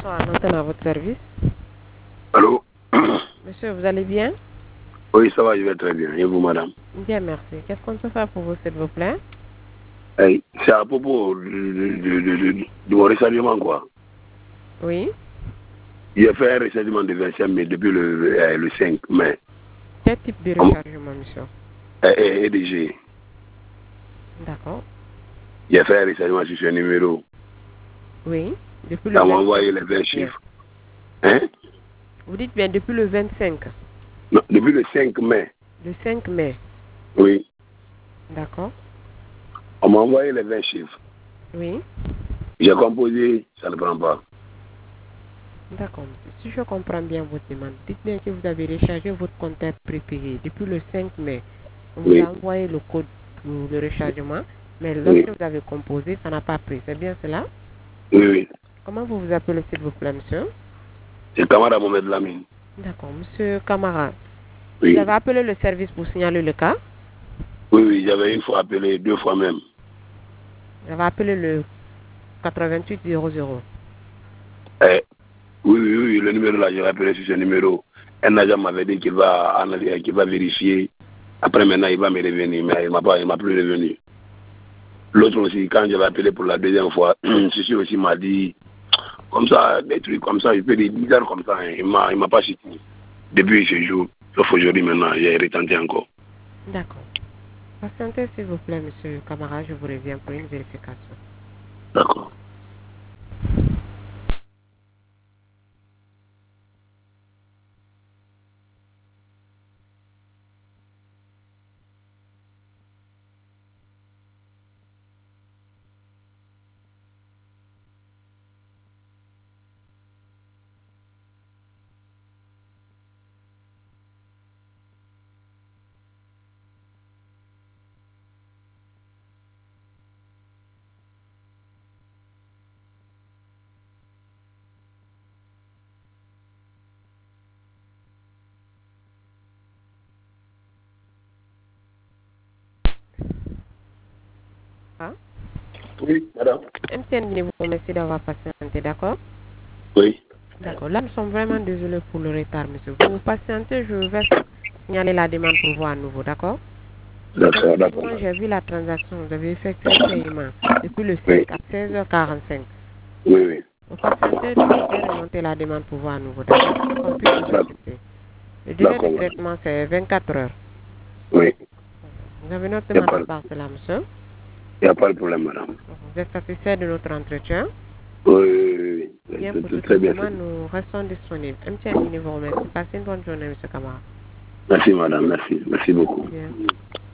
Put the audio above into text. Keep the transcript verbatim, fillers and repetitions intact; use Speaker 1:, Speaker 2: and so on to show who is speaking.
Speaker 1: Bonsoir, l'antenne à votre service.
Speaker 2: Allô?
Speaker 1: Monsieur, vous allez bien?
Speaker 2: Oui, ça va, je vais très bien. Et vous, madame?
Speaker 1: Bien, merci. Qu'est-ce qu'on peut faire pour vous, s'il vous plaît?
Speaker 2: Hey, c'est à propos de, de, de, de, de mon rechargement, quoi.
Speaker 1: Oui.
Speaker 2: J'ai fait un rechargement de vingt-cinq mai depuis le, euh, le cinq mai.
Speaker 1: Quel type de rechargement, monsieur?
Speaker 2: Et, et D G.
Speaker 1: D'accord.
Speaker 2: J'ai fait un rechargement sur ce numéro.
Speaker 1: Oui. Depuis le
Speaker 2: Ça m'a
Speaker 1: vingt-cinq.
Speaker 2: envoyé les vingt chiffres. Hein?
Speaker 1: Vous dites bien depuis le vingt-cinq?
Speaker 2: Non, depuis le cinq mai.
Speaker 1: Le cinq mai.
Speaker 2: Oui.
Speaker 1: D'accord.
Speaker 2: On m'a envoyé les vingt chiffres.
Speaker 1: Oui.
Speaker 2: J'ai composé, ça ne prend pas.
Speaker 1: D'accord, monsieur. Si je comprends bien votre demande, dites bien que vous avez rechargé votre compteur prépayé depuis le cinq mai. On vous
Speaker 2: Oui.
Speaker 1: a envoyé le code pour le rechargement, mais
Speaker 2: Oui.
Speaker 1: lorsque vous avez composé, ça n'a pas pris. C'est bien cela?
Speaker 2: Oui, oui.
Speaker 1: Comment vous vous appelez, s'il vous plaît, monsieur?
Speaker 2: C'est Kamara Mohamed Lamine.
Speaker 1: D'accord, monsieur Camara.
Speaker 2: Oui.
Speaker 1: Vous avez appelé le service pour signaler le cas?
Speaker 2: Oui, oui, j'avais une fois appelé, deux fois même.
Speaker 1: Vous avez appelé le quatre-vingt-huit zéro zéro.
Speaker 2: Eh, oui, oui, oui, le numéro là, j'ai appelé sur ce numéro. Un agent m'avait dit qu'il va, analyser, qu'il va vérifier. Après, maintenant, il va me revenir, mais il ne m'a pas, il m'a plus revenu. L'autre aussi, quand j'avais appelé pour la deuxième fois, ceci aussi m'a dit, comme ça, des trucs comme ça, il peut des bizarres comme ça, hein. Il ne m'a, il m'a pas cité. Depuis ce jour, sauf aujourd'hui maintenant, j'ai retenté encore.
Speaker 1: D'accord. Patientez, s'il vous plaît, monsieur Camara, je vous reviens pour une vérification.
Speaker 2: D'accord.
Speaker 1: Ah?
Speaker 2: Oui, madame.
Speaker 1: M T N vous remercie d'avoir patienté, d'accord?
Speaker 2: Oui.
Speaker 1: D'accord. Là, nous sommes vraiment désolés pour le retard, monsieur. Vous patientez, je vais signaler la demande pour vous à nouveau, d'accord?
Speaker 2: D'accord, d'accord.
Speaker 1: Effectivement, j'ai vu la transaction. Vous avez effectué un paiement depuis le
Speaker 2: Oui.
Speaker 1: cinq à seize heures quarante-cinq.
Speaker 2: Oui, oui.
Speaker 1: Vous patientez, je vais remonter la demande pour vous à nouveau, d'accord? Pour qu'on puisse vous
Speaker 2: D'accord.
Speaker 1: assister. Le délai de
Speaker 2: D'accord, madame.
Speaker 1: traitement, c'est vingt-quatre heures.
Speaker 2: Oui.
Speaker 1: Vous avez notre
Speaker 2: Il n'y a,
Speaker 1: demande
Speaker 2: pas
Speaker 1: à
Speaker 2: de-
Speaker 1: part cela, monsieur?
Speaker 2: y a pas de problème, madame.
Speaker 1: Vous êtes satisfait de notre entretien?
Speaker 2: Oui, oui, oui, oui.
Speaker 1: Bien,
Speaker 2: C'est
Speaker 1: pour
Speaker 2: c'est
Speaker 1: toute
Speaker 2: très bien.
Speaker 1: demande, nous restons disponibles. M T N vous remercie. Passez une bonne journée, monsieur Kamara.
Speaker 2: Merci, madame. Merci. Merci beaucoup.
Speaker 1: Bien.